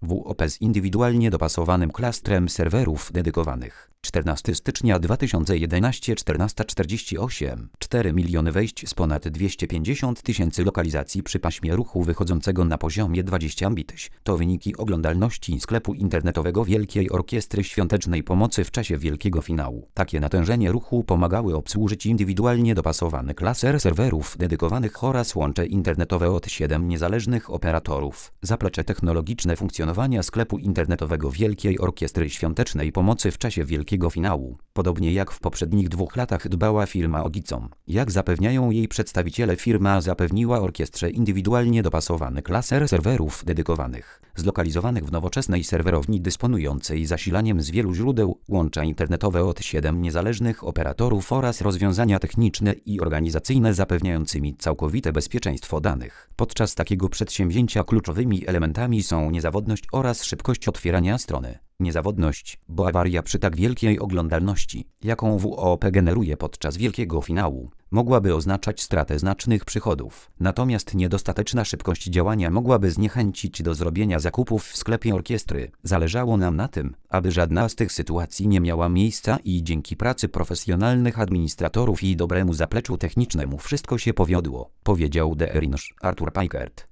WOP z indywidualnie dopasowanym klastrem serwerów dedykowanych. 14 stycznia 2011 14:48 4 miliony wejść z ponad 250 000 lokalizacji przy paśmie ruchu wychodzącego na poziomie 20 Mbit. To wyniki oglądalności sklepu internetowego Wielkiej Orkiestry Świątecznej Pomocy w czasie wielkiego finału. Takie natężenie ruchu pomagały obsłużyć indywidualnie dopasowany klaser serwerów dedykowanych oraz łącze internetowe od 7 niezależnych operatorów. Zaplecze technologiczne funkcjonowania sklepu internetowego Wielkiej Orkiestry Świątecznej Pomocy w czasie wielkiego finału, podobnie jak w poprzednich 2 latach dbała firma Ogicom. Jak zapewniają jej przedstawiciele, firma zapewniła orkiestrze indywidualnie dopasowany klaser serwerów dedykowanych, zlokalizowanych w nowoczesnej serwerowni dysponującej zasilaniem z wielu źródeł, łącza internetowe od 7 niezależnych operatorów oraz rozwiązania techniczne i organizacyjne zapewniającymi całkowite bezpieczeństwo danych. Podczas takiego przedsięwzięcia kluczowymi elementami są niezawodność oraz szybkość otwierania strony. Niezawodność, bo awaria przy tak wielkiej oglądalności, jaką WOP generuje podczas wielkiego finału, mogłaby oznaczać stratę znacznych przychodów. Natomiast niedostateczna szybkość działania mogłaby zniechęcić do zrobienia zakupów w sklepie orkiestry. Zależało nam na tym, aby żadna z tych sytuacji nie miała miejsca i dzięki pracy profesjonalnych administratorów i dobremu zapleczu technicznemu wszystko się powiodło, powiedział The Orange Arthur Paikert.